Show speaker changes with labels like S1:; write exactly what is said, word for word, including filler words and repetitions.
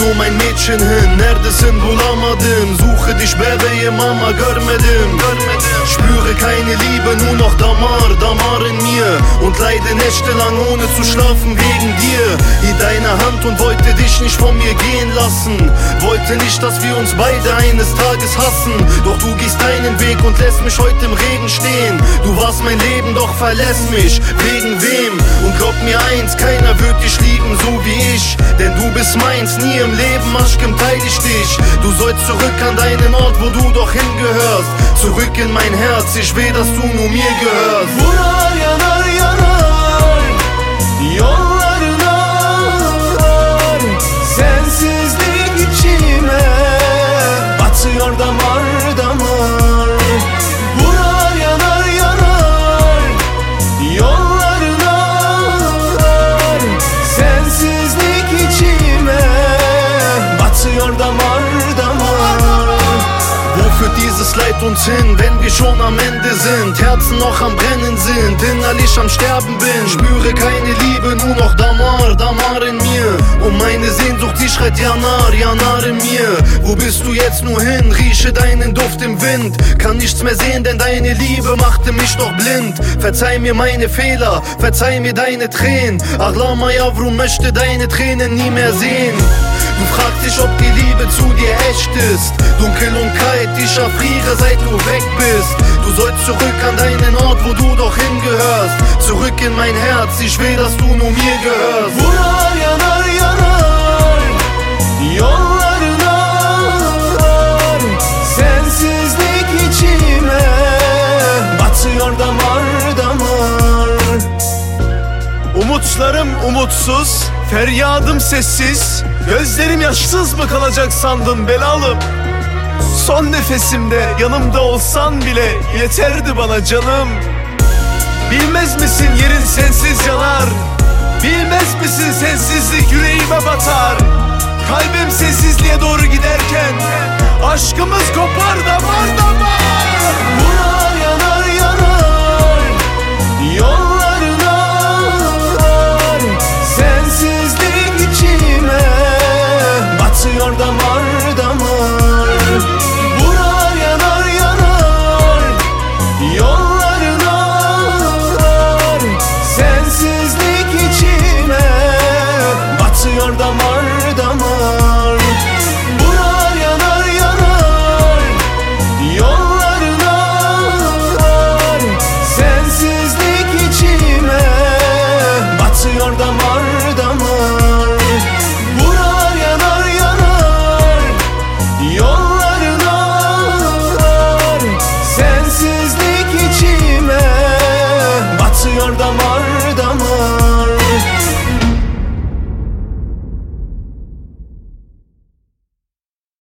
S1: Wo mein Mädchen hin? Neredesin bulamadım. Suche dich bebeğim ama görmedim. Spüre keine Liebe, nur noch Damar, Damar in mir. Und leide nächtelang ohne zu schlafen wegen dir. In deiner Hand und wollte dich nicht von mir gehen lassen. Wollte nicht, dass wir uns beide eines Tages hassen. Doch du gehst deinen Weg und lässt mich heute im Regen stehen. Du warst mein Leben, doch verlässt mich. Wegen wem? Und glaub mir eins, keiner wird dich lieben so wie ich. Denn du bist meins, nie im Leben, Aşkım teile ich dich. Du sollst zurück an deinen Ort, wo du doch hingehörst. Zurück in mein Herz, ich will, dass du nur mir gehörst.
S2: Vurar yanar yanar yollarına, sensizlik içime batıyor damar damar. Vurar yanar yanar yollarına, sensizlik içime batıyor damar damar.
S1: Wo führt dieses Leid uns hin, wenn wir schon am Ende sind? Herzen noch am Brennen sind, innerlich am Sterben bin. Spüre keine Liebe, nur noch Damar, Damar in mir. Und meine Sehnsucht, die schreit Yanar, Yanar in mir. Wo bist du jetzt nur hin? Rieche deinen Duft im Wind. Kann nichts mehr sehen, denn deine Liebe machte mich doch blind. Verzeih mir meine Fehler, verzeih mir deine Tränen. Ağlama yavrum, möchte deine Tränen nie mehr sehen. Du fragst dich, ob die Liebe zu dir echt ist. Dunkel und kalt, ich erfriere, seit du weg bist. Du sollst zurück an deinen Ort, wo du doch hingehörst. Zurück in mein Herz, ich will, dass du nur mir gehörst.
S2: Vurar yanar yanar yollarına, sensizlik içime batıyor damar damar.
S3: Umutlarım umutsuz, feryadım sessiz. Gözlerim yaşsız mı kalacak sandın belalım? Son nefesimde yanımda olsan bile yeterdi bana canım. Bilmez misin yerin sensiz yanar? Bilmez misin sensizlik yüreğime batar? Kalbim sensizliğe doğru giderken aşkımız kopar damar damar.
S2: Vurar yanar yanar yollarına,